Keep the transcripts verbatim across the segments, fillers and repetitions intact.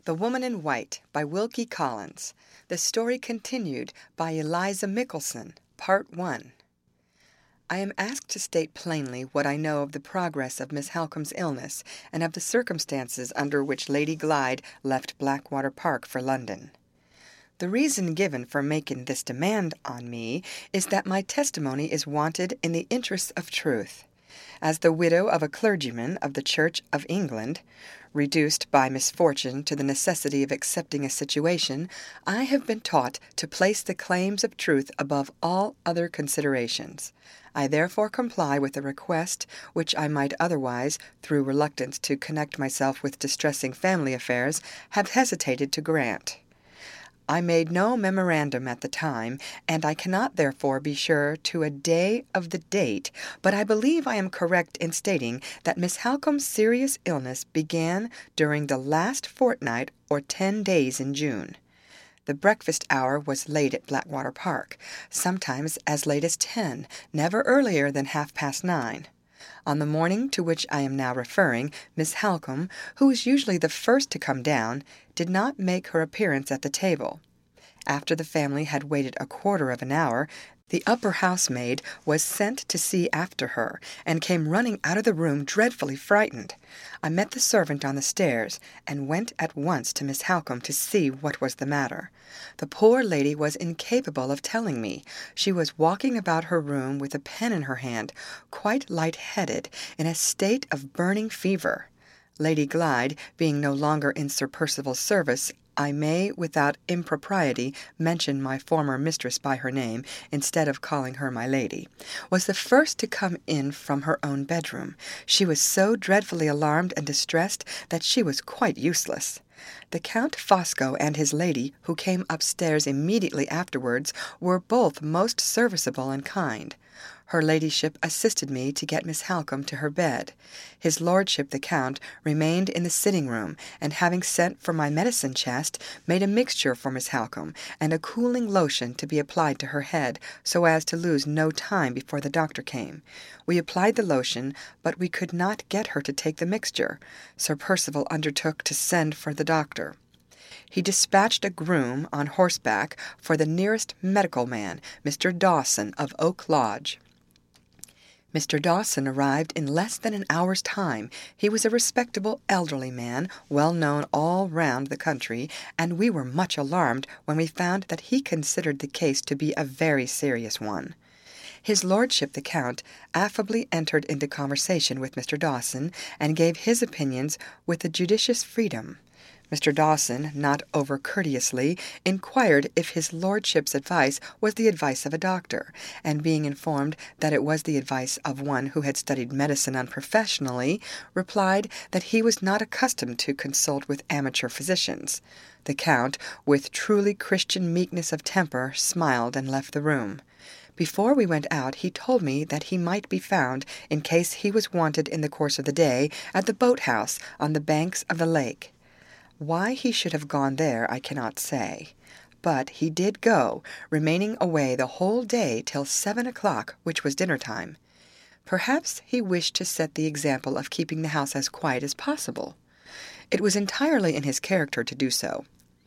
The Woman in White by Wilkie Collins. The story continued by Eliza Mickelson, Part one. I am asked to state plainly what I know of the progress of Miss Halcombe's illness and of the circumstances under which Lady Glyde left Blackwater Park for London. The reason given for making this demand on me is that my testimony is wanted in the interests of truth. As the widow of a clergyman of the Church of England, reduced by misfortune to the necessity of accepting a situation, I have been taught to place the claims of truth above all other considerations. I therefore comply with a request which I might otherwise, through reluctance to connect myself with distressing family affairs, have hesitated to grant. I made no memorandum at the time, and I cannot therefore be sure to a day of the date, but I believe I am correct in stating that Miss Halcombe's serious illness began during the last fortnight or ten days in June. The breakfast hour was late at Blackwater Park, sometimes as late as ten, never earlier than half-past nine. On the morning to which I am now referring, Miss Halcombe, who is usually the first to come down, did not make her appearance at the table. After the family had waited a quarter of an hour, the upper housemaid was sent to see after her, and came running out of the room dreadfully frightened. I met the servant on the stairs, and went at once to Miss Halcombe to see what was the matter. The poor lady was incapable of telling me. She was walking about her room with a pen in her hand, quite light-headed, in a state of burning fever. Lady Glyde, being no longer in Sir Percival's service, I may, without impropriety, mention my former mistress by her name, instead of calling her my lady, was the first to come in from her own bedroom. She was so dreadfully alarmed and distressed that she was quite useless. The Count Fosco and his lady, who came upstairs immediately afterwards, were both most serviceable and kind. Her ladyship assisted me to get Miss Halcombe to her bed. His lordship the Count remained in the sitting-room, and having sent for my medicine chest, made a mixture for Miss Halcombe, and a cooling lotion to be applied to her head, so as to lose no time before the doctor came. We applied the lotion, but we could not get her to take the mixture. Sir Percival undertook to send for the doctor. He dispatched a groom on horseback for the nearest medical man, Mister Dawson of Oak Lodge. Mister Dawson arrived in less than an hour's time. He was a respectable elderly man, well known all round the country, and we were much alarmed when we found that he considered the case to be a very serious one. His lordship the Count affably entered into conversation with Mister Dawson, and gave his opinions with a judicious freedom. Mister Dawson, not over-courteously, inquired if his lordship's advice was the advice of a doctor, and being informed that it was the advice of one who had studied medicine unprofessionally, replied that he was not accustomed to consult with amateur physicians. The Count, with truly Christian meekness of temper, smiled and left the room. Before we went out, he told me that he might be found, in case he was wanted in the course of the day, at the boat-house on the banks of the lake. Why he should have gone there I cannot say, but he did go, remaining away the whole day till seven o'clock, which was dinner-time. Perhaps he wished to set the example of keeping the house as quiet as possible. It was entirely in his character to do so.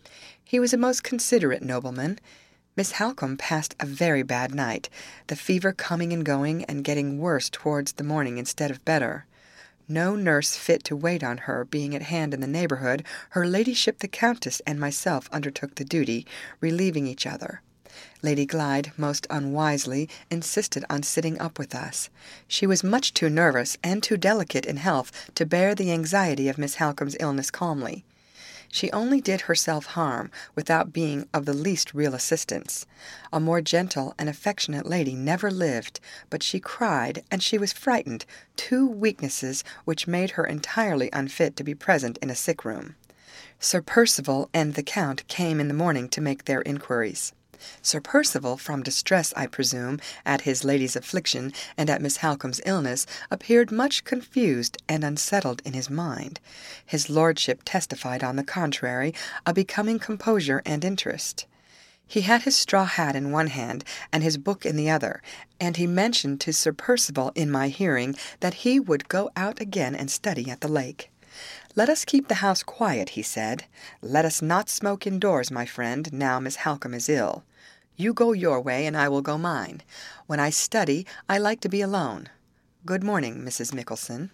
He was a most considerate nobleman. Miss Halcombe passed a very bad night, the fever coming and going, and getting worse towards the morning instead of better. No nurse fit to wait on her being at hand in the neighbourhood, her ladyship the Countess and myself undertook the duty, relieving each other. Lady Glyde, most unwisely, insisted on sitting up with us. She was much too nervous and too delicate in health to bear the anxiety of Miss Halcombe's illness calmly. She only did herself harm, without being of the least real assistance. A more gentle and affectionate lady never lived, but she cried, and she was frightened, two weaknesses which made her entirely unfit to be present in a sick-room. Sir Percival and the Count came in the morning to make their inquiries. Sir Percival, from distress, I presume, at his lady's affliction, and at Miss Halcombe's illness, appeared much confused and unsettled in his mind. His lordship testified, on the contrary, a becoming composure and interest. He had his straw hat in one hand, and his book in the other, and he mentioned to Sir Percival in my hearing that he would go out again and study at the lake. "Let us keep the house quiet," he said. "Let us not smoke indoors, my friend, now Miss Halcombe is ill. You go your way, and I will go mine. When I study, I like to be alone. Good morning, Missus Michelson."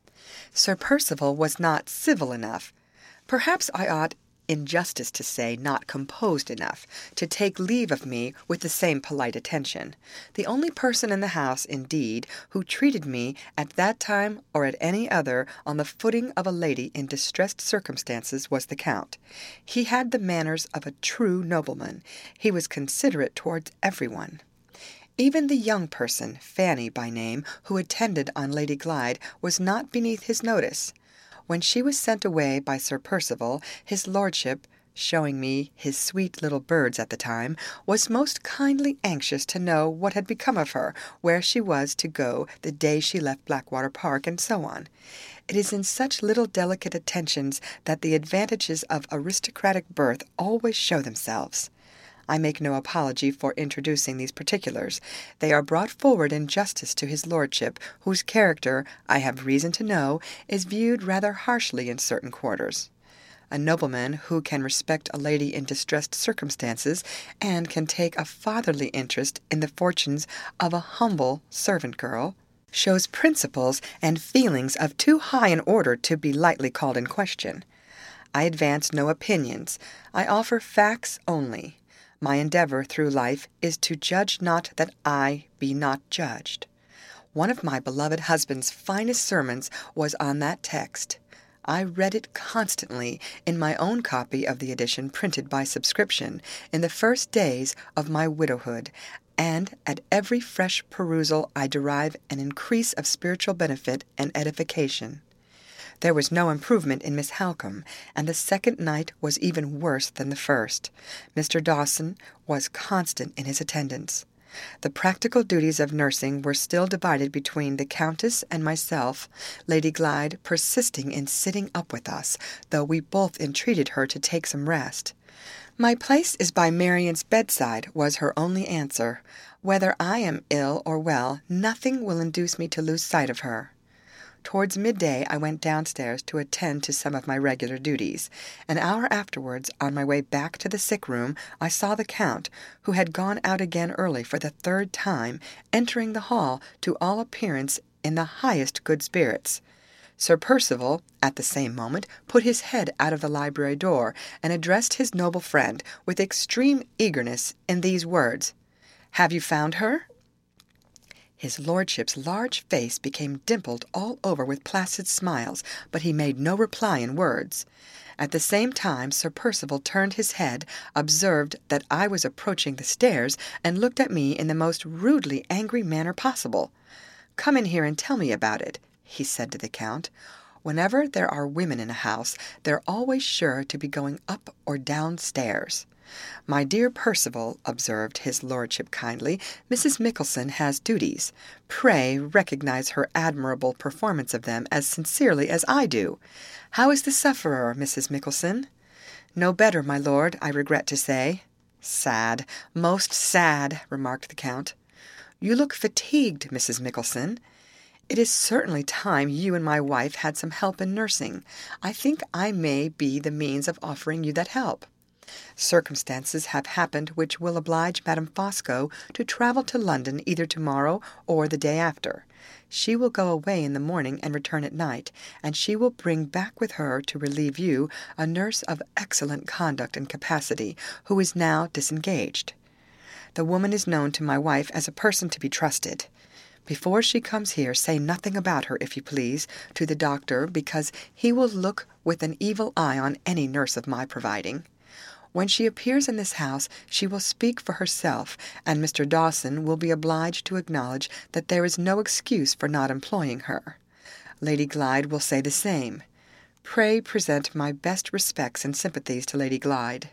Sir Percival was not civil enough. Perhaps I ought, in justice to say, not composed enough, to take leave of me with the same polite attention. The only person in the house, indeed, who treated me at that time or at any other on the footing of a lady in distressed circumstances was the Count. He had the manners of a true nobleman. He was considerate towards everyone. Even the young person, Fanny by name, who attended on Lady Glyde, was not beneath his notice. When she was sent away by Sir Percival, his lordship, showing me his sweet little birds at the time, was most kindly anxious to know what had become of her, where she was to go the day she left Blackwater Park, and so on. It is in such little delicate attentions that the advantages of aristocratic birth always show themselves. I make no apology for introducing these particulars. They are brought forward in justice to his lordship, whose character, I have reason to know, is viewed rather harshly in certain quarters. A nobleman who can respect a lady in distressed circumstances, and can take a fatherly interest in the fortunes of a humble servant girl, shows principles and feelings of too high an order to be lightly called in question. I advance no opinions. I offer facts only. My endeavor through life is to judge not that I be not judged. One of my beloved husband's finest sermons was on that text. I read it constantly in my own copy of the edition printed by subscription in the first days of my widowhood, and at every fresh perusal I derive an increase of spiritual benefit and edification. There was no improvement in Miss Halcombe, and the second night was even worse than the first. Mister Dawson was constant in his attendance. The practical duties of nursing were still divided between the Countess and myself, Lady Glyde persisting in sitting up with us, though we both entreated her to take some rest. "My place is by Marian's bedside," was her only answer. "Whether I am ill or well, nothing will induce me to lose sight of her." Towards midday I went downstairs to attend to some of my regular duties. An hour afterwards, on my way back to the sick-room, I saw the Count, who had gone out again early for the third time, entering the hall, to all appearance in the highest good spirits. Sir Percival, at the same moment, put his head out of the library door, and addressed his noble friend, with extreme eagerness, in these words: "Have you found her?" His lordship's large face became dimpled all over with placid smiles, but he made no reply in words. At the same time Sir Percival turned his head, observed that I was approaching the stairs, and looked at me in the most rudely angry manner possible. "Come in here and tell me about it," he said to the Count. "Whenever there are women in a house, they're always sure to be going up or down stairs." "My dear Percival," observed his lordship kindly, "Missus Michelson has duties. Pray recognize her admirable performance of them as sincerely as I do. How is the sufferer, Missus Michelson?" "No better, my lord, I regret to say." "Sad, most sad," remarked the Count. "You look fatigued, Missus Michelson. It is certainly time you and my wife had some help in nursing. I think I may be the means of offering you that help. Circumstances have happened which will oblige Madame Fosco to travel to London either to-morrow or the day after. She will go away in the morning and return at night, and she will bring back with her to relieve you a nurse of excellent conduct and capacity, who is now disengaged. The woman is known to my wife as a person to be trusted. Before she comes here, say nothing about her, if you please, to the doctor, because he will look with an evil eye on any nurse of my providing. When she appears in this house, she will speak for herself, and Mister Dawson will be obliged to acknowledge that there is no excuse for not employing her. Lady Glyde will say the same. Pray present my best respects and sympathies to Lady Glyde."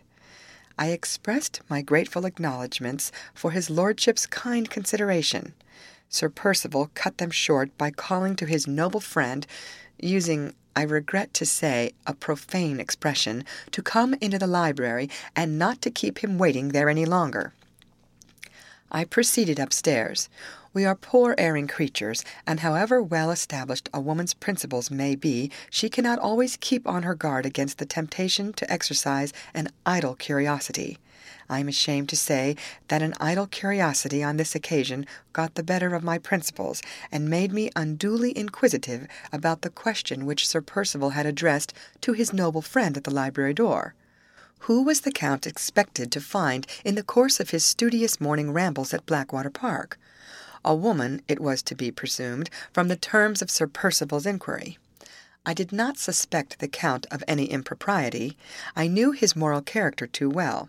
I expressed my grateful acknowledgments for his lordship's kind consideration. Sir Percival cut them short by calling to his noble friend, using, I regret to say, a profane expression, to come into the library, and not to keep him waiting there any longer. I proceeded upstairs. We are poor erring creatures, and however well established a woman's principles may be, she cannot always keep on her guard against the temptation to exercise an idle curiosity. I am ashamed to say that an idle curiosity on this occasion got the better of my principles, and made me unduly inquisitive about the question which Sir Percival had addressed to his noble friend at the library door. Who was the Count expected to find in the course of his studious morning rambles at Blackwater Park? A woman, it was to be presumed, from the terms of Sir Percival's inquiry. I did not suspect the Count of any impropriety. I knew his moral character too well.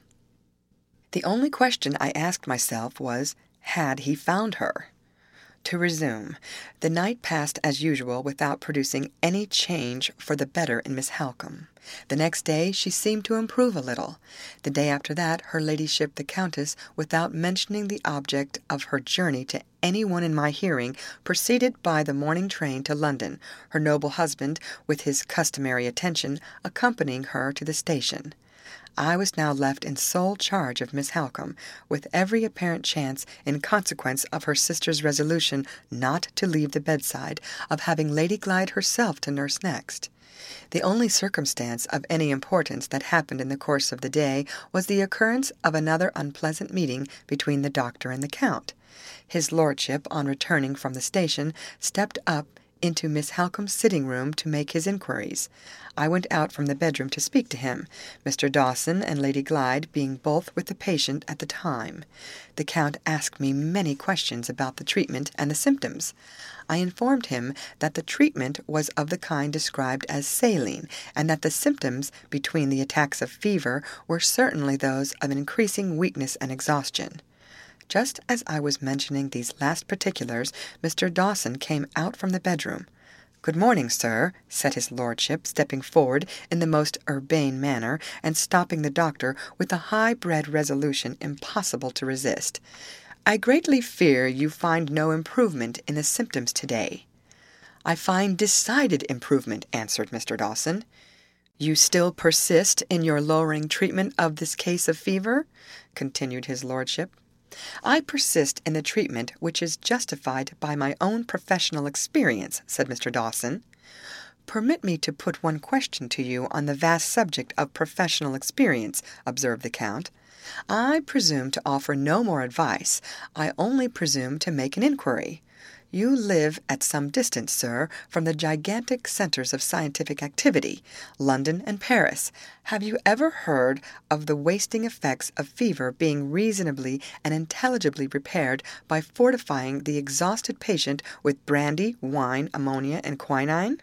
The only question I asked myself was, had he found her? To resume, the night passed as usual without producing any change for the better in Miss Halcombe. The next day she seemed to improve a little. The day after that her ladyship the Countess, without mentioning the object of her journey to any one in my hearing, proceeded by the morning train to London, her noble husband, with his customary attention, accompanying her to the station. I was now left in sole charge of Miss Halcombe, with every apparent chance, in consequence of her sister's resolution not to leave the bedside, of having Lady Glyde herself to nurse next. The only circumstance of any importance that happened in the course of the day was the occurrence of another unpleasant meeting between the doctor and the Count. His lordship, on returning from the station, stepped up into Miss Halcombe's sitting-room to make his inquiries. I went out from the bedroom to speak to him, Mister Dawson and Lady Glyde being both with the patient at the time. The Count asked me many questions about the treatment and the symptoms. I informed him that the treatment was of the kind described as saline, and that the symptoms, between the attacks of fever, were certainly those of an increasing weakness and exhaustion. Just as I was mentioning these last particulars, Mister Dawson came out from the bedroom. "Good morning, sir," said his lordship, stepping forward in the most urbane manner, and stopping the doctor with a high-bred resolution impossible to resist. "I greatly fear you find no improvement in the symptoms to-day." "I find decided improvement," answered Mister Dawson. "You still persist in your lowering treatment of this case of fever?" continued his lordship. "I persist in the treatment which is justified by my own professional experience," said Mister Dawson. "Permit me to put one question to you on the vast subject of professional experience," observed the Count. "I presume to offer no more advice. I only presume to make an inquiry. You live at some distance, sir, from the gigantic centres of scientific activity, London and Paris. Have you ever heard of the wasting effects of fever being reasonably and intelligibly repaired by fortifying the exhausted patient with brandy, wine, ammonia, and quinine?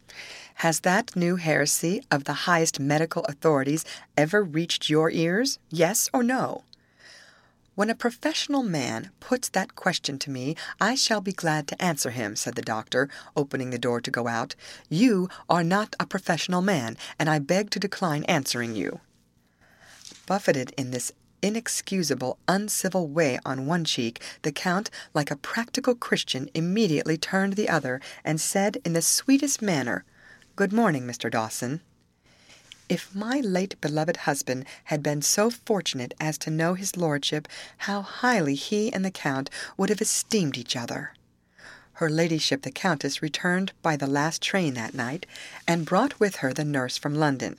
Has that new heresy of the highest medical authorities ever reached your ears? Yes or no?" "When a professional man puts that question to me, I shall be glad to answer him," said the doctor, opening the door to go out. "You are not a professional man, and I beg to decline answering you." Buffeted in this inexcusable, uncivil way on one cheek, the Count, like a practical Christian, immediately turned the other, and said in the sweetest manner, "Good morning, Mister Dawson." If my late beloved husband had been so fortunate as to know his lordship, how highly he and the Count would have esteemed each other! Her ladyship the Countess returned by the last train that night, and brought with her the nurse from London.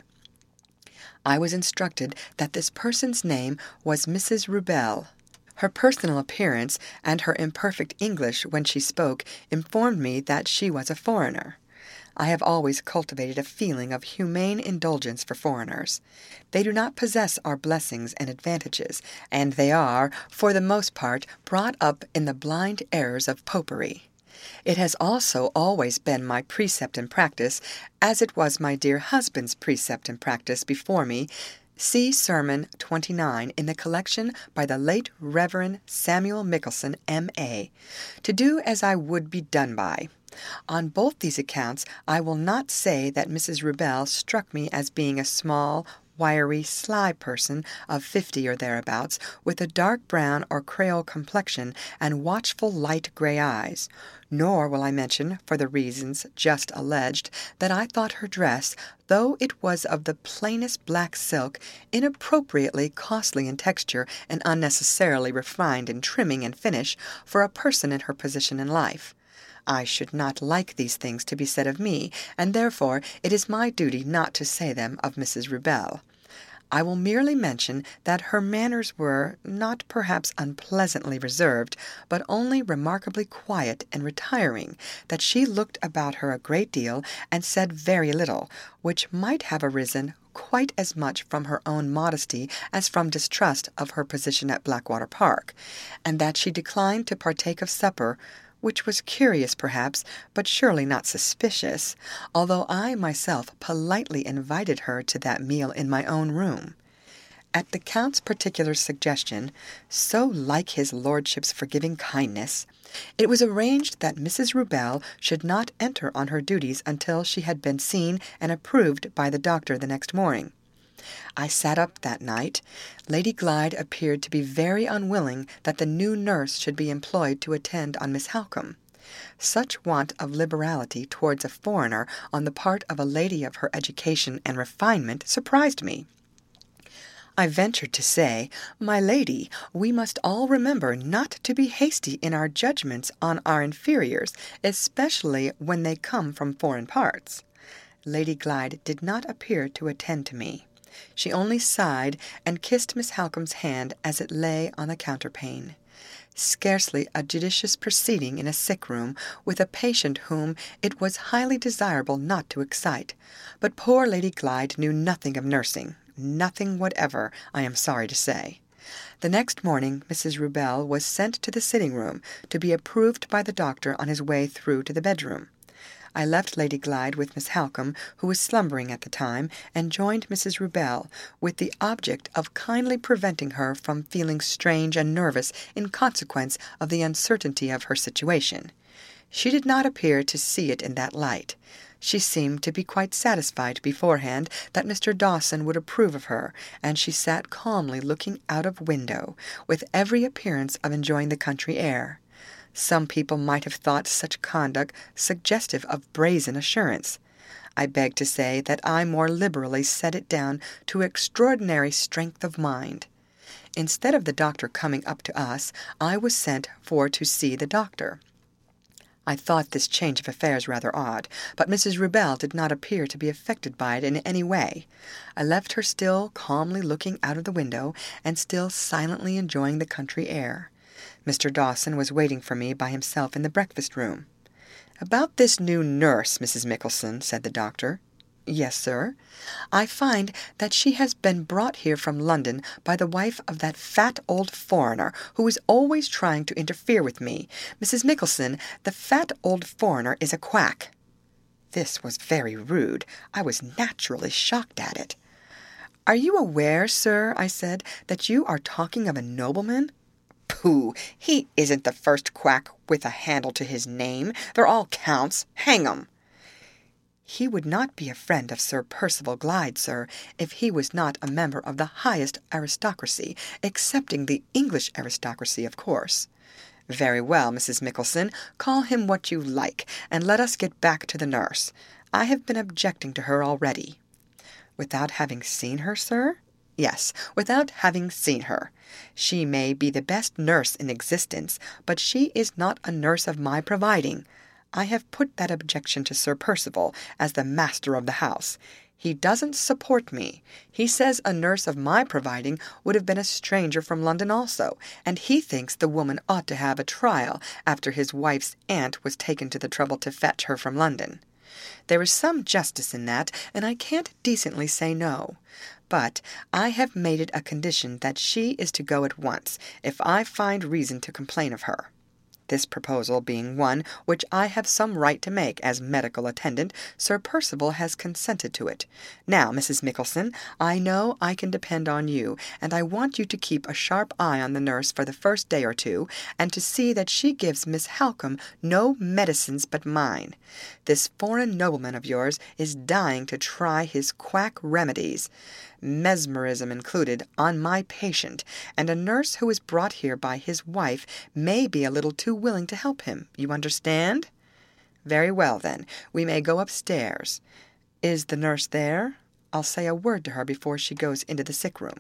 I was instructed that this person's name was Missus Rubel. Her personal appearance, and her imperfect English when she spoke, informed me that she was a foreigner. I have always cultivated a feeling of humane indulgence for foreigners. They do not possess our blessings and advantages, and they are, for the most part, brought up in the blind errors of popery. It has also always been my precept and practice, as it was my dear husband's precept and practice before me. See Sermon twenty-nine in the collection by the late Reverend Samuel Michelson, M A, to do as I would be done by. On both these accounts I will not say that Missus Rubel struck me as being a small, wiry, sly person of fifty or thereabouts, with a dark brown or creole complexion and watchful light grey eyes. Nor will I mention, for the reasons just alleged, that I thought her dress, though it was of the plainest black silk, inappropriately costly in texture and unnecessarily refined in trimming and finish for a person in her position in life. I should not like these things to be said of me, and therefore it is my duty not to say them of Missus Rubel. I will merely mention that her manners were, not perhaps unpleasantly reserved, but only remarkably quiet and retiring, that she looked about her a great deal and said very little, which might have arisen quite as much from her own modesty as from distrust of her position at Blackwater Park, and that she declined to partake of supper, which was curious perhaps, but surely not suspicious, although I myself politely invited her to that meal in my own room. At the Count's particular suggestion, so like his lordship's forgiving kindness, it was arranged that Missus Rubel should not enter on her duties until she had been seen and approved by the doctor the next morning. I sat up that night. Lady Glyde appeared to be very unwilling that the new nurse should be employed to attend on Miss Halcombe. Such want of liberality towards a foreigner on the part of a lady of her education and refinement surprised me. I ventured to say, "My lady, we must all remember not to be hasty in our judgments on our inferiors, especially when they come from foreign parts." Lady Glyde did not appear to attend to me. She only sighed and kissed Miss Halcombe's hand as it lay on the counterpane. Scarcely a judicious proceeding in a sick-room with a patient whom it was highly desirable not to excite. But poor Lady Glyde knew nothing of nursing, nothing whatever, I am sorry to say. The next morning Missus Rubel was sent to the sitting-room to be approved by the doctor on his way through to the bedroom. I left Lady Glyde with Miss Halcombe, who was slumbering at the time, and joined Missus Rubel, with the object of kindly preventing her from feeling strange and nervous in consequence of the uncertainty of her situation. She did not appear to see it in that light. She seemed to be quite satisfied beforehand that Mister Dawson would approve of her, and she sat calmly looking out of window, with every appearance of enjoying the country air. Some people might have thought such conduct suggestive of brazen assurance. I beg to say that I more liberally set it down to extraordinary strength of mind. Instead of the doctor coming up to us, I was sent for to see the doctor. I thought this change of affairs rather odd, but Missus Rubel did not appear to be affected by it in any way. I left her still calmly looking out of the window, and still silently enjoying the country air. Mister Dawson was waiting for me by himself in the breakfast-room. "About this new nurse, Missus Michelson," said the doctor. "Yes, sir." "I find that she has been brought here from London by the wife of that fat old foreigner who is always trying to interfere with me. Missus Michelson, the fat old foreigner is a quack." This was very rude. I was naturally shocked at it. "Are you aware, sir," I said, "that you are talking of a nobleman?" "Pooh! He isn't the first quack with a handle to his name. They're all counts. Hang 'em!" "He would not be a friend of Sir Percival Glyde, sir, if he was not a member of the highest aristocracy, excepting the English aristocracy, of course." "Very well, Missus Michelson, call him what you like, and let us get back to the nurse. I have been objecting to her already." "Without having seen her, sir?" "Yes, without having seen her. She may be the best nurse in existence, but she is not a nurse of my providing. I have put that objection to Sir Percival, as the master of the house. He doesn't support me. He says a nurse of my providing would have been a stranger from London also, and he thinks the woman ought to have a trial after his wife's aunt was taken to the trouble to fetch her from London. There is some justice in that, and I can't decently say no. But I have made it a condition that she is to go at once, if I find reason to complain of her." This proposal being one which I have some right to make as medical attendant, Sir Percival has consented to it. Now, Missus Mickelson, I know I can depend on you, and I want you to keep a sharp eye on the nurse for the first day or two, and to see that she gives Miss Halcombe no medicines but mine. This foreign nobleman of yours is dying to try his quack remedies, mesmerism included, on my patient, and a nurse who is brought here by his wife may be a little too willing to help him. You understand? Very well, then. We may go upstairs. Is the nurse there? I'll say a word to her before she goes into the sick-room.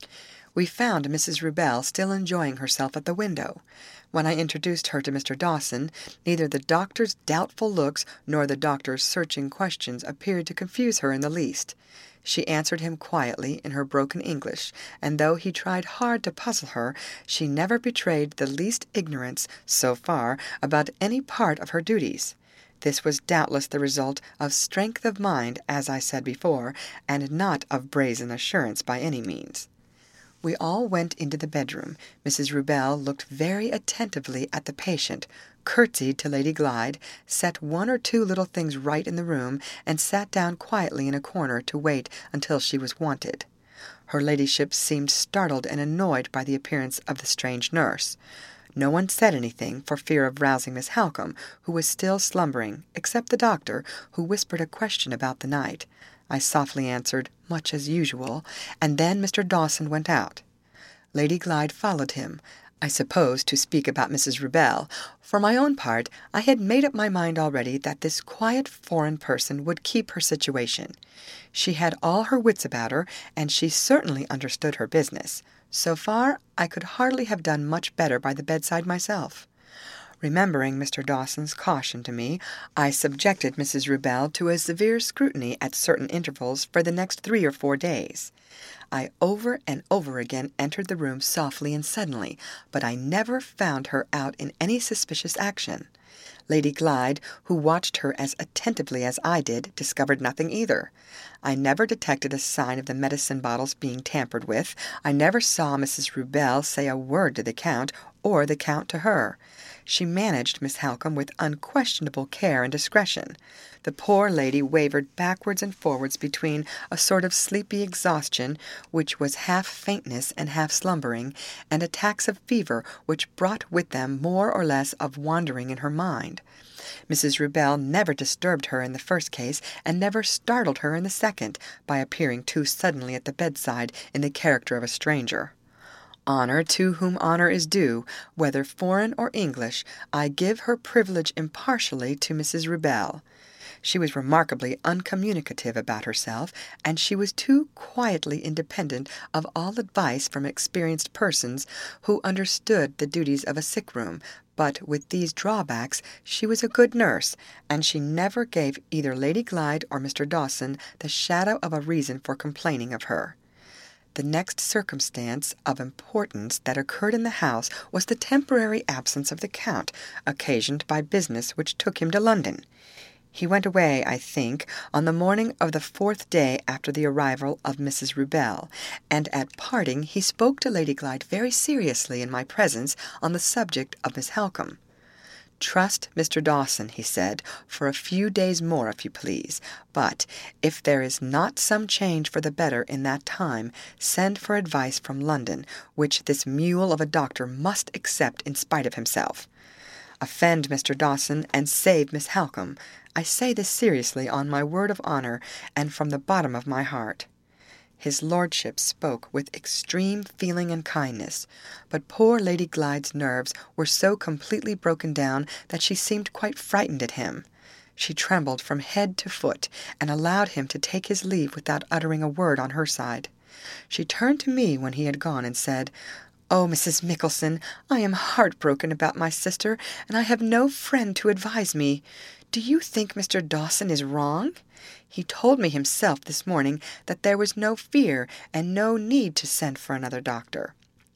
We found Missus Rubel still enjoying herself at the window. When I introduced her to Mister Dawson, neither the doctor's doubtful looks nor the doctor's searching questions appeared to confuse her in the least. She answered him quietly in her broken English, and though he tried hard to puzzle her, she never betrayed the least ignorance, so far, about any part of her duties. This was doubtless the result of strength of mind, as I said before, and not of brazen assurance by any means. We all went into the bedroom. Missus Rubel looked very attentively at the patient, curtsied to Lady Glyde, set one or two little things right in the room, and sat down quietly in a corner to wait until she was wanted. Her ladyship seemed startled and annoyed by the appearance of the strange nurse. No one said anything, for fear of rousing Miss Halcombe, who was still slumbering, except the doctor, who whispered a question about the night. I softly answered, much as usual, and then Mister Dawson went out. Lady Glyde followed him, I suppose to speak about Missus Rubel. For my own part, I had made up my mind already that this quiet foreign person would keep her situation. She had all her wits about her, and she certainly understood her business. So far, I could hardly have done much better by the bedside myself. Remembering Mister Dawson's caution to me, I subjected Missus Rubel to a severe scrutiny at certain intervals for the next three or four days. I over and over again entered the room softly and suddenly, but I never found her out in any suspicious action. Lady Glyde, who watched her as attentively as I did, discovered nothing either. I never detected a sign of the medicine bottles being tampered with. I never saw Missus Rubel say a word to the Count, or the Count to her. She managed Miss Halcombe with unquestionable care and discretion. The poor lady wavered backwards and forwards between a sort of sleepy exhaustion, which was half faintness and half slumbering, and attacks of fever which brought with them more or less of wandering in her mind. Missus Rubel never disturbed her in the first case, and never startled her in the second, by appearing too suddenly at the bedside in the character of a stranger. Honour to whom honour is due, whether foreign or English, I give her privilege impartially to Missus Rubel. She was remarkably uncommunicative about herself, and she was too quietly independent of all advice from experienced persons who understood the duties of a sick-room, but with these drawbacks she was a good nurse, and she never gave either Lady Glyde or Mister Dawson the shadow of a reason for complaining of her. The next circumstance of importance that occurred in the house was the temporary absence of the Count, occasioned by business which took him to London. He went away, I think, on the morning of the fourth day after the arrival of Missus Rubel, and at parting he spoke to Lady Glyde very seriously in my presence on the subject of Miss Halcombe. "Trust Mister Dawson," he said, "for a few days more, if you please. But if there is not some change for the better in that time, send for advice from London, which this mule of a doctor must accept in spite of himself. Offend Mister Dawson, and save Miss Halcombe. I say this seriously on my word of honour, and from the bottom of my heart." His lordship spoke with extreme feeling and kindness, but poor Lady Glyde's nerves were so completely broken down that she seemed quite frightened at him. She trembled from head to foot, and allowed him to take his leave without uttering a word on her side. She turned to me when he had gone, and said, "Oh, Missus Mickelson, I am heartbroken about my sister, and I have no friend to advise me. Do you think Mister Dawson is wrong? He told me himself this morning that there was no fear and no need to send for another doctor."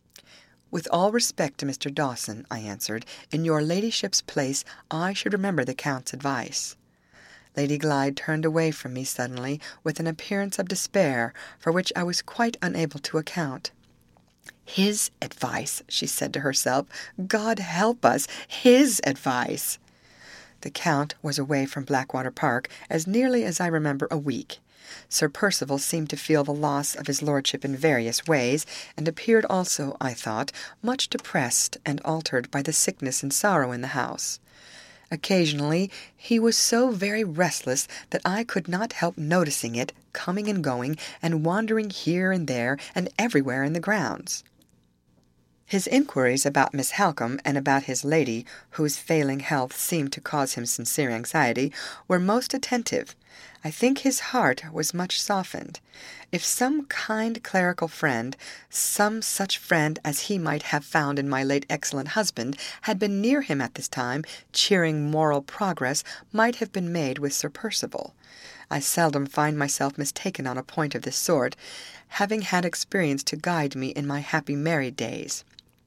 "With all respect to Mister Dawson," I answered, "in your ladyship's place I should remember the Count's advice." Lady Glyde turned away from me suddenly with an appearance of despair, for which I was quite unable to account. His advice, she said to herself. God help us, his advice. The Count was away from Blackwater Park as nearly as I remember a week. Sir Percival seemed to feel the loss of his lordship in various ways, and appeared also, I thought, much depressed and altered by the sickness and sorrow in the house. Occasionally he was so very restless that I could not help noticing it, coming and going, and wandering here and there and everywhere in the grounds. His inquiries about Miss Halcombe and about his lady, whose failing health seemed to cause him sincere anxiety, were most attentive. I think his heart was much softened. If some kind clerical friend, some such friend as he might have found in my late excellent husband, had been near him at this time, cheering moral progress might have been made with Sir Percival. I seldom find myself mistaken on a point of this sort, having had experience to guide me in my happy married days.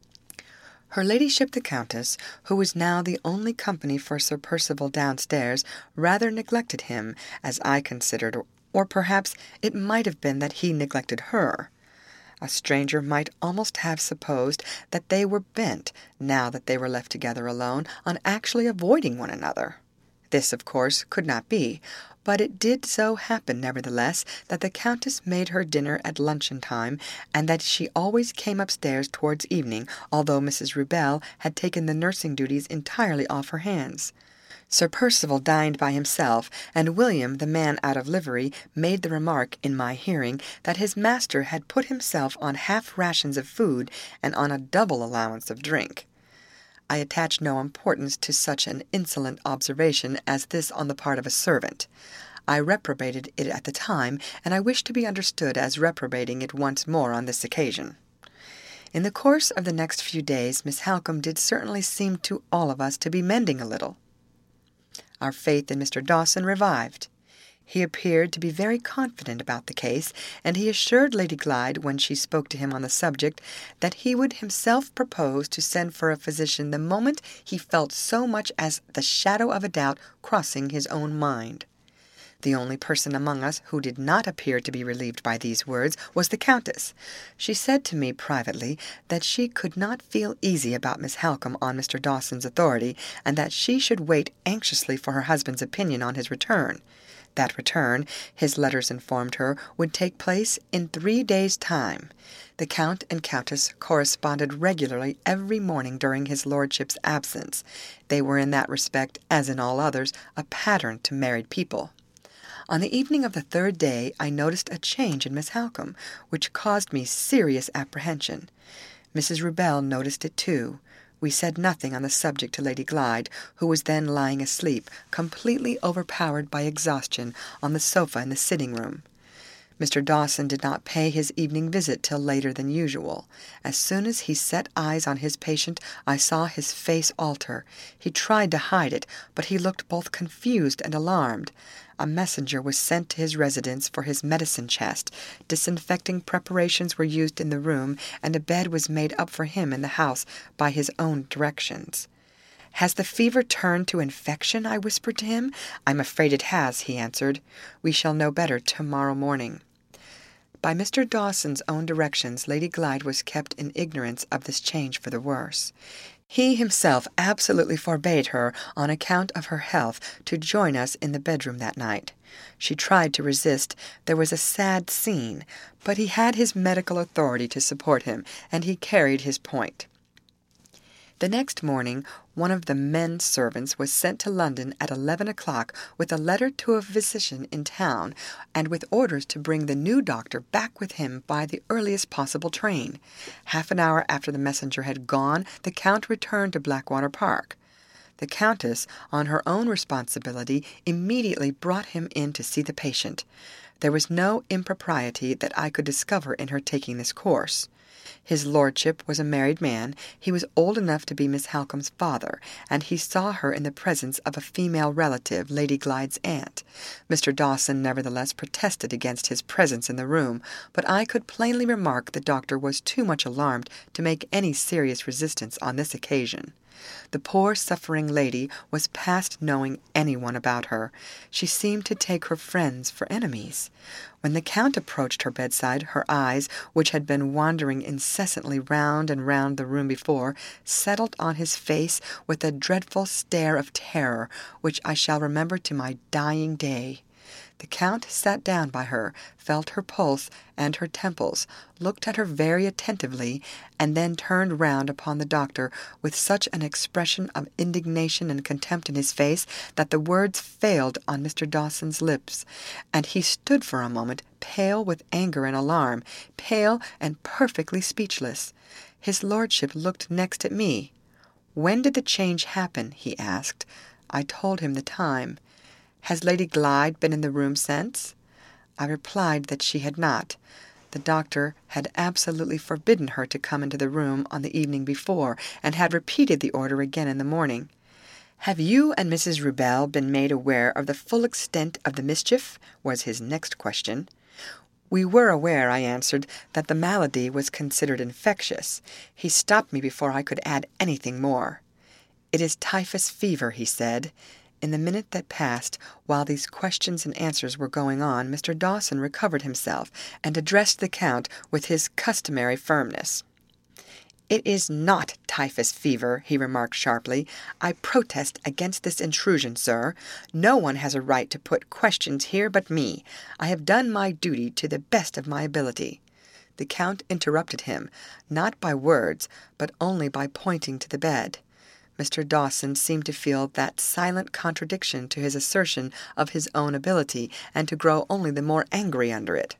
Her ladyship the Countess, who was now the only company for Sir Percival downstairs, rather neglected him, as I considered, or perhaps it might have been that he neglected her. A stranger might almost have supposed that they were bent, now that they were left together alone, on actually avoiding one another. This, of course, could not be, but it did so happen, nevertheless, that the Countess made her dinner at luncheon-time, and that she always came upstairs towards evening, although Missus Rubel had taken the nursing duties entirely off her hands. Sir Percival dined by himself, and William, the man out of livery, made the remark, in my hearing, that his master had put himself on half rations of food and on a double allowance of drink. I attached no importance to such an insolent observation as this on the part of a servant. I reprobated it at the time, and I wish to be understood as reprobating it once more on this occasion. In the course of the next few days Miss Halcombe did certainly seem to all of us to be mending a little. Our faith in Mister Dawson revived. He appeared to be very confident about the case, and he assured Lady Glyde, when she spoke to him on the subject, that he would himself propose to send for a physician the moment he felt so much as the shadow of a doubt crossing his own mind. The only person among us who did not appear to be relieved by these words was the Countess. She said to me privately that she could not feel easy about Miss Halcombe on Mister Dawson's authority, and that she should wait anxiously for her husband's opinion on his return. That return, his letters informed her, would take place in three days' time. The Count and Countess corresponded regularly every morning during his lordship's absence. They were in that respect, as in all others, a pattern to married people. On the evening of the third day I noticed a change in Miss Halcombe, which caused me serious apprehension. Missus Rubel noticed it too. We said nothing on the subject to Lady Glyde, who was then lying asleep, completely overpowered by exhaustion, on the sofa in the sitting-room. Mister Dawson did not pay his evening visit till later than usual. As soon as he set eyes on his patient, I saw his face alter. He tried to hide it, but he looked both confused and alarmed. A messenger was sent to his residence for his medicine chest, disinfecting preparations were used in the room, and a bed was made up for him in the house by his own directions. "Has the fever turned to infection?" I whispered to him. "I'm afraid it has," he answered. "We shall know better tomorrow morning." By Mister Dawson's own directions, Lady Glyde was kept in ignorance of this change for the worse. He himself absolutely forbade her, on account of her health, to join us in the bedroom that night. She tried to resist. There was a sad scene, but he had his medical authority to support him, and he carried his point. The next morning one of the men servants was sent to London at eleven o'clock with a letter to a physician in town, and with orders to bring the new doctor back with him by the earliest possible train. Half an hour after the messenger had gone, the Count returned to Blackwater Park. The Countess, on her own responsibility, immediately brought him in to see the patient. There was no impropriety that I could discover in her taking this course. His lordship was a married man. He was old enough to be Miss Halcombe's father, and he saw her in the presence of a female relative, Lady Glyde's aunt. Mister Dawson nevertheless protested against his presence in the room, but I could plainly remark the doctor was too much alarmed to make any serious resistance on this occasion. The poor suffering lady was past knowing anyone about her. She seemed to take her friends for enemies. When the Count approached her bedside, her eyes, which had been wandering incessantly round and round the room before, settled on his face with a dreadful stare of terror, which I shall remember to my dying day. The Count sat down by her, felt her pulse and her temples, looked at her very attentively, and then turned round upon the doctor with such an expression of indignation and contempt in his face that the words failed on Mister Dawson's lips, and he stood for a moment pale with anger and alarm, pale and perfectly speechless. His lordship looked next at me. "When did the change happen?" he asked. I told him the time. "Has Lady Glyde been in the room since?" I replied that she had not. The doctor had absolutely forbidden her to come into the room on the evening before, and had repeated the order again in the morning. "Have you and Missus Rubel been made aware of the full extent of the mischief?" was his next question. "We were aware," I answered, "that the malady was considered infectious." He stopped me before I could add anything more. "It is typhus fever," he said. In the minute that passed, while these questions and answers were going on, Mister Dawson recovered himself, and addressed the Count with his customary firmness. "It is not typhus fever," he remarked sharply. "I protest against this intrusion, sir. No one has a right to put questions here but me. I have done my duty to the best of my ability." The Count interrupted him, not by words, but only by pointing to the bed. Mister Dawson seemed to feel that silent contradiction to his assertion of his own ability, and to grow only the more angry under it.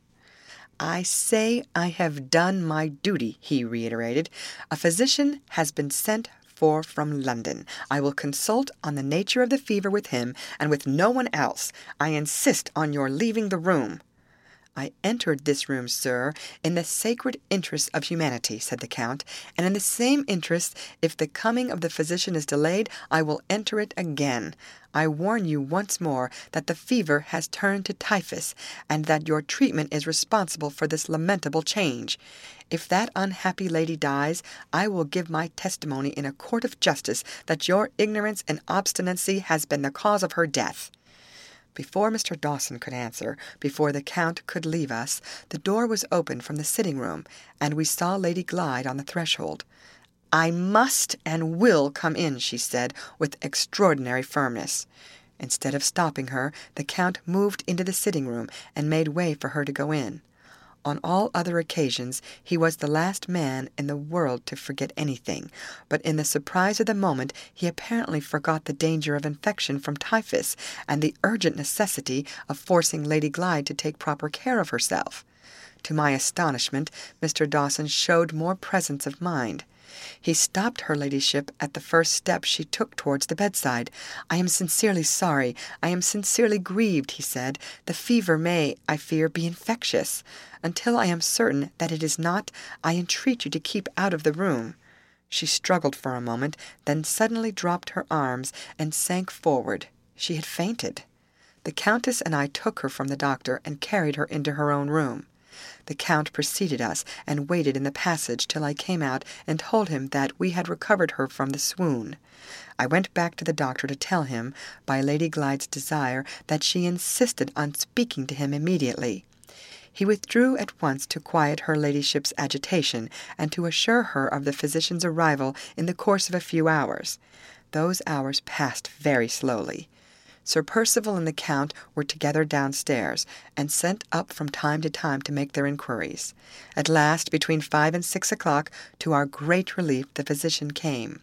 "I say I have done my duty," he reiterated. "A physician has been sent for from London. I will consult on the nature of the fever with him, and with no one else. I insist on your leaving the room." "I entered this room, sir, in the sacred interests of humanity," said the Count, "and in the same interests, if the coming of the physician is delayed, I will enter it again. I warn you once more that the fever has turned to typhus, and that your treatment is responsible for this lamentable change. If that unhappy lady dies, I will give my testimony in a court of justice that your ignorance and obstinacy has been the cause of her death." Before Mister Dawson could answer, before the Count could leave us, the door was opened from the sitting-room, and we saw Lady Glyde on the threshold. "I must and will come in," she said, with extraordinary firmness. Instead of stopping her, the Count moved into the sitting-room, and made way for her to go in. On all other occasions he was the last man in the world to forget anything, but in the surprise of the moment he apparently forgot the danger of infection from typhus, and the urgent necessity of forcing Lady Glyde to take proper care of herself. To my astonishment, Mister Dawson showed more presence of mind. He stopped her ladyship at the first step she took towards the bedside. "I am sincerely sorry, I am sincerely grieved," he said. "The fever may, I fear, be infectious. Until I am certain that it is not, I entreat you to keep out of the room." She struggled for a moment, then suddenly dropped her arms, and sank forward. She had fainted. The Countess and I took her from the doctor, and carried her into her own room. The Count preceded us, and waited in the passage till I came out and told him that we had recovered her from the swoon. I went back to the doctor to tell him, by Lady Glyde's desire, that she insisted on speaking to him immediately. He withdrew at once to quiet her ladyship's agitation, and to assure her of the physician's arrival in the course of a few hours. Those hours passed very slowly. Sir Percival and the Count were together downstairs, and sent up from time to time to make their inquiries. At last, between five and six o'clock, to our great relief, the physician came.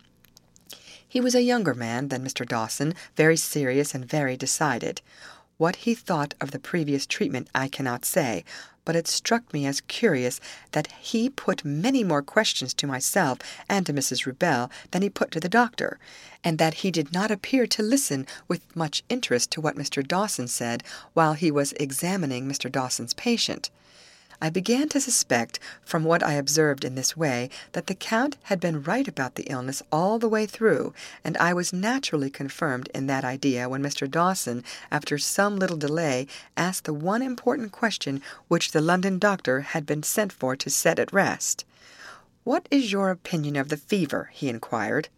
He was a younger man than Mister Dawson, very serious and very decided. What he thought of the previous treatment I cannot say, but it struck me as curious that he put many more questions to myself and to Missus Rubel than he put to the doctor, and that he did not appear to listen with much interest to what Mister Dawson said while he was examining Mister Dawson's patient. I began to suspect, from what I observed in this way, that the Count had been right about the illness all the way through, and I was naturally confirmed in that idea when Mister Dawson, after some little delay, asked the one important question which the London doctor had been sent for to set at rest. "What is your opinion of the fever?" he inquired.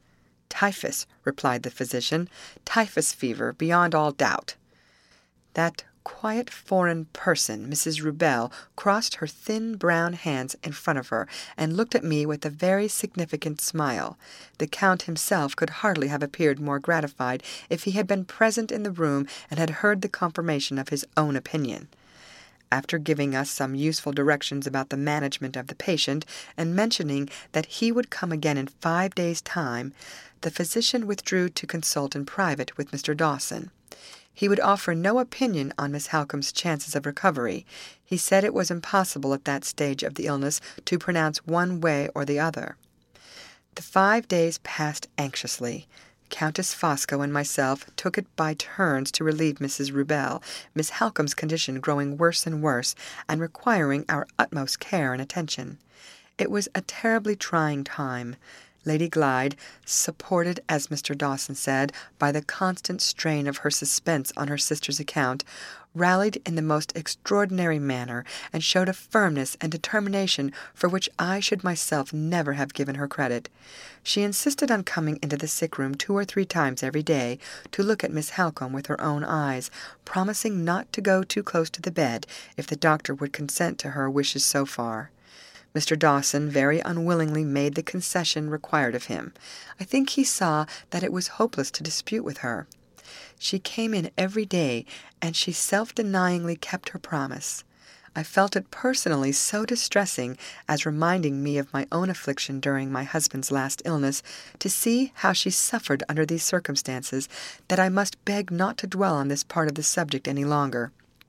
"Typhus," replied the physician. "Typhus fever, beyond all doubt." That quiet foreign person, Missus Rubel, crossed her thin brown hands in front of her and looked at me with a very significant smile. The Count himself could hardly have appeared more gratified if he had been present in the room and had heard the confirmation of his own opinion. After giving us some useful directions about the management of the patient, and mentioning that he would come again in five days' time, the physician withdrew to consult in private with Mister Dawson. He would offer no opinion on Miss Halcombe's chances of recovery. He said it was impossible at that stage of the illness to pronounce one way or the other. The five days passed anxiously. Countess Fosco and myself took it by turns to relieve Missus Rubel, Miss Halcombe's condition growing worse and worse, and requiring our utmost care and attention. It was a terribly trying time. Lady Glyde, supported, as Mister Dawson said, by the constant strain of her suspense on her sister's account, rallied in the most extraordinary manner, and showed a firmness and determination for which I should myself never have given her credit. She insisted on coming into the sick-room two or three times every day to look at Miss Halcombe with her own eyes, promising not to go too close to the bed if the doctor would consent to her wishes so far. Mister Dawson very unwillingly made the concession required of him. I think he saw that it was hopeless to dispute with her. She came in every day, and she self-denyingly kept her promise. I felt it personally so distressing, as reminding me of my own affliction during my husband's last illness, to see how she suffered under these circumstances, that I must beg not to dwell on this part of the subject any longer.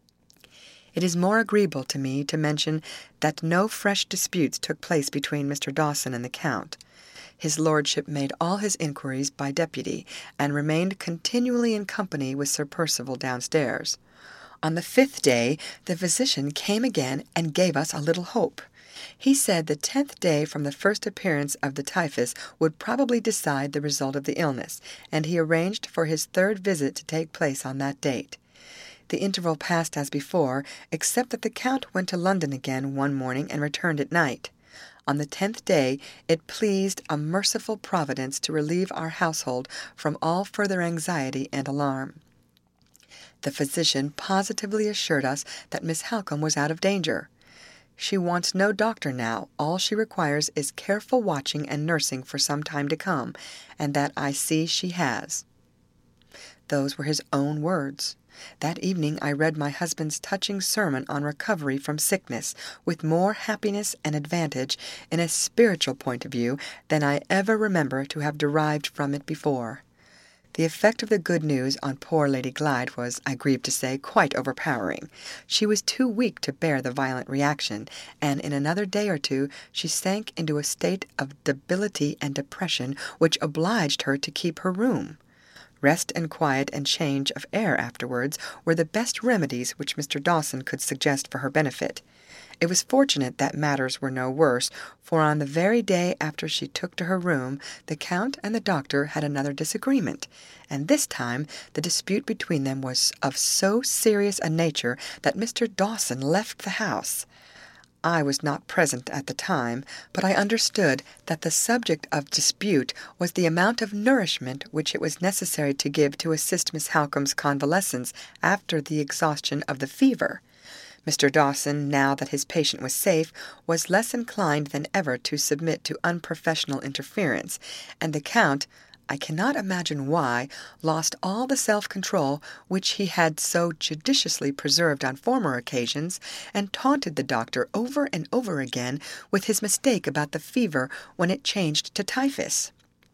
It is more agreeable to me to mention that no fresh disputes took place between Mister Dawson and the Count. His lordship made all his inquiries by deputy, and remained continually in company with Sir Percival downstairs. On the fifth day the physician came again and gave us a little hope. He said the tenth day from the first appearance of the typhus would probably decide the result of the illness, and he arranged for his third visit to take place on that date. The interval passed as before, except that the Count went to London again one morning and returned at night. On the tenth day it pleased a merciful Providence to relieve our household from all further anxiety and alarm. The physician positively assured us that Miss Halcombe was out of danger. She wants no doctor now. All she requires is careful watching and nursing for some time to come, and that I see she has. Those were his own words. That evening I read my husband's touching sermon on recovery from sickness, with more happiness and advantage, in a spiritual point of view, than I ever remember to have derived from it before. The effect of the good news on poor Lady Glyde was, I grieve to say, quite overpowering. She was too weak to bear the violent reaction, and in another day or two she sank into a state of debility and depression which obliged her to keep her room. Rest and quiet and change of air afterwards were the best remedies which Mister Dawson could suggest for her benefit. It was fortunate that matters were no worse, for on the very day after she took to her room, the Count and the doctor had another disagreement, and this time the dispute between them was of so serious a nature that Mister Dawson left the house. I was not present at the time, but I understood that the subject of dispute was the amount of nourishment which it was necessary to give to assist Miss Halcombe's convalescence after the exhaustion of the fever. Mister Dawson, now that his patient was safe, was less inclined than ever to submit to unprofessional interference, and the Count, I cannot imagine why, lost all the self-control which he had so judiciously preserved on former occasions, and taunted the doctor over and over again with his mistake about the fever when it changed to typhus.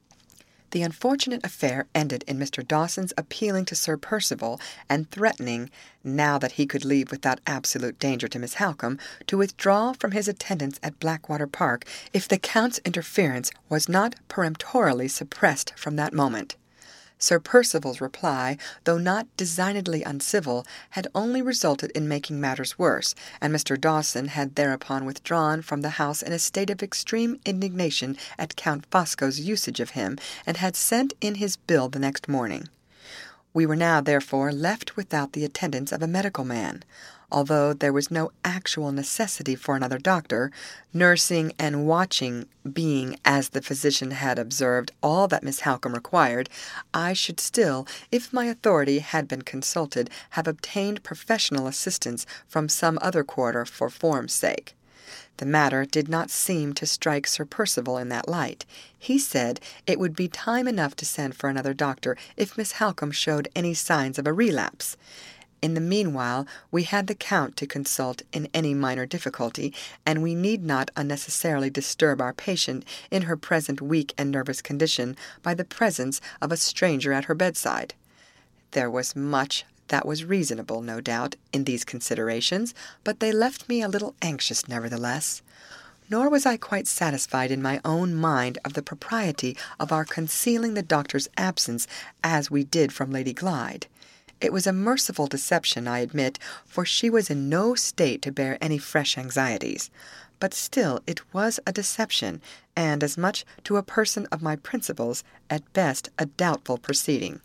The unfortunate affair ended in Mister Dawson's appealing to Sir Percival, and threatening, now that he could leave without absolute danger to Miss Halcombe, to withdraw from his attendance at Blackwater Park if the Count's interference was not peremptorily suppressed from that moment. Sir Percival's reply, though not designedly uncivil, had only resulted in making matters worse, and Mister Dawson had thereupon withdrawn from the house in a state of extreme indignation at Count Fosco's usage of him, and had sent in his bill the next morning. We were now, therefore, left without the attendance of a medical man. although there was no actual necessity for another doctor, nursing and watching being, as the physician had observed, all that Miss Halcombe required, I should still, if my authority had been consulted, have obtained professional assistance from some other quarter for form's sake. The matter did not seem to strike Sir Percival in that light. He said it would be time enough to send for another doctor if Miss Halcombe showed any signs of a relapse. In the meanwhile we had the Count to consult in any minor difficulty, and we need not unnecessarily disturb our patient in her present weak and nervous condition by the presence of a stranger at her bedside. There was much that was reasonable, no doubt, in these considerations, but they left me a little anxious nevertheless. Nor was I quite satisfied in my own mind of the propriety of our concealing the doctor's absence as we did from Lady Glyde. It was a merciful deception, I admit, for she was in no state to bear any fresh anxieties. But still it was a deception, and as much to a person of my principles, at best a doubtful proceeding.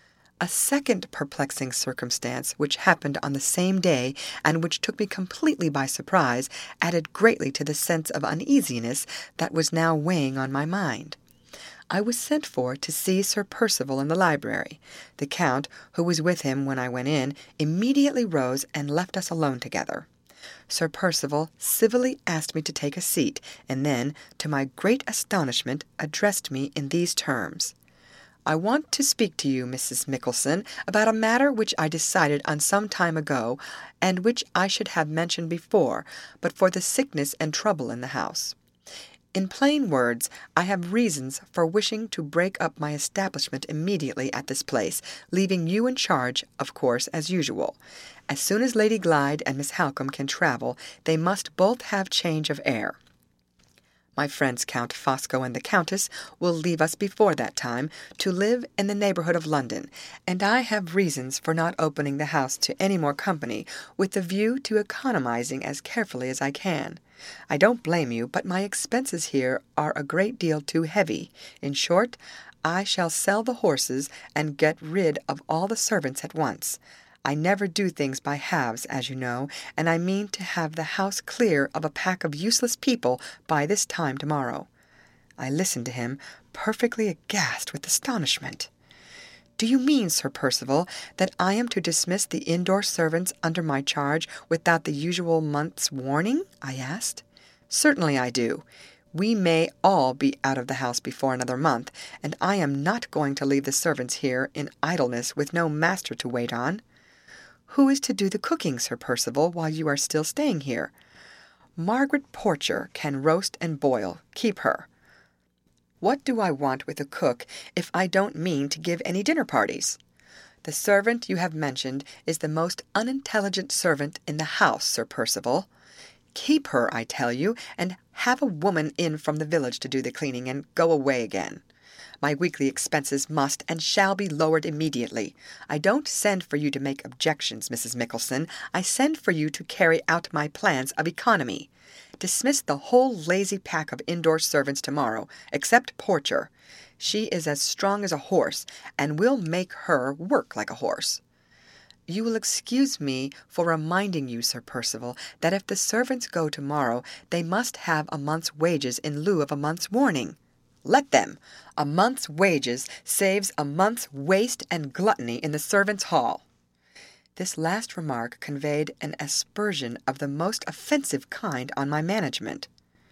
A second perplexing circumstance, which happened on the same day, and which took me completely by surprise, added greatly to the sense of uneasiness that was now weighing on my mind. I was sent for to see Sir Percival in the library. The Count, who was with him when I went in, immediately rose and left us alone together. Sir Percival civilly asked me to take a seat, and then, to my great astonishment, addressed me in these terms. "I want to speak to you, Missus Mickelson, about a matter which I decided on some time ago, and which I should have mentioned before, but for the sickness and trouble in the house. In plain words, I have reasons for wishing to break up my establishment immediately at this place, leaving you in charge, of course, as usual. As soon as Lady Glyde and Miss Halcombe can travel, they must both have change of air. My friends Count Fosco and the Countess will leave us before that time, to live in the neighbourhood of London, and I have reasons for not opening the house to any more company, with the view to economizing as carefully as I can. I don't blame you, but my expenses here are a great deal too heavy. In short, I shall sell the horses and get rid of all the servants at once. I never do things by halves, as you know, and I mean to have the house clear of a pack of useless people by this time tomorrow." I listened to him, perfectly aghast with astonishment. "Do you mean, Sir Percival, that I am to dismiss the indoor servants under my charge without the usual month's warning?" I asked. "Certainly I do. We may all be out of the house before another month, and I am not going to leave the servants here in idleness with no master to wait on." "Who is to do the cooking, Sir Percival, while you are still staying here?" "Margaret Porcher can roast and boil. Keep her." "What do I want with a cook if I don't mean to give any dinner parties?" "The servant you have mentioned is the most unintelligent servant in the house, Sir Percival. Keep her, I tell you, and have a woman in from the village to do the cleaning, and go away again. My weekly expenses must and shall be lowered immediately. I don't send for you to make objections, Missus Mickelson. I send for you to carry out my plans of economy. Dismiss the whole lazy pack of indoor servants tomorrow, except Porcher. She is as strong as a horse, and we'll make her work like a horse." "You will excuse me for reminding you, Sir Percival, that if the servants go tomorrow, they must have a month's wages in lieu of a month's warning." "Let them. A month's wages saves a month's waste and gluttony in the servants' hall." This last remark conveyed an aspersion of the most offensive kind on my management.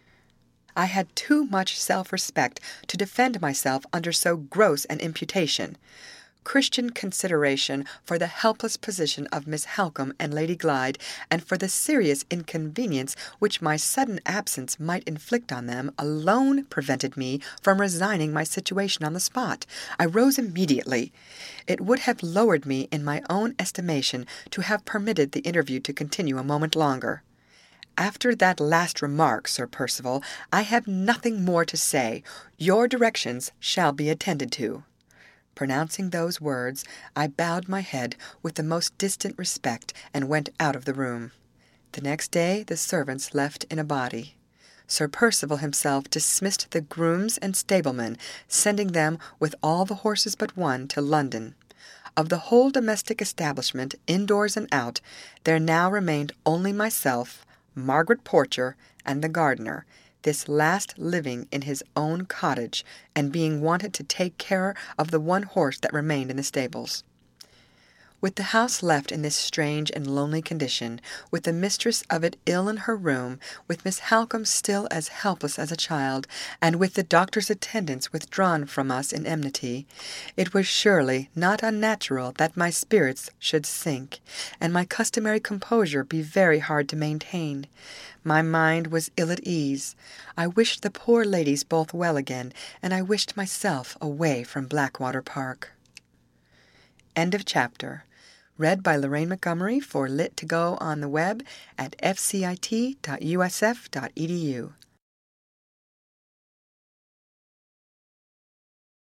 I had too much self-respect to defend myself under so gross an imputation. Christian consideration for the helpless position of Miss Halcombe and Lady Glyde, and for the serious inconvenience which my sudden absence might inflict on them, alone prevented me from resigning my situation on the spot. I rose immediately. It would have lowered me in my own estimation to have permitted the interview to continue a moment longer. "After that last remark, Sir Percival, I have nothing more to say. Your directions shall be attended to." Pronouncing those words, I bowed my head with the most distant respect and went out of the room. The next day the servants left in a body. Sir Percival himself dismissed the grooms and stablemen, sending them with all the horses but one to London. Of the whole domestic establishment, indoors and out, there now remained only myself, Margaret Porcher, and the gardener, this last living in his own cottage, and being wanted to take care of the one horse that remained in the stables. With the house left in this strange and lonely condition, with the mistress of it ill in her room, with Miss Halcombe still as helpless as a child, and with the doctor's attendants withdrawn from us in enmity, it was surely not unnatural that my spirits should sink, and my customary composure be very hard to maintain. My mind was ill at ease. I wished the poor ladies both well again, and I wished myself away from Blackwater Park. End of chapter. Read by Lorraine Montgomery for Lit to Go on the web at f c i t dot u s f dot e d u.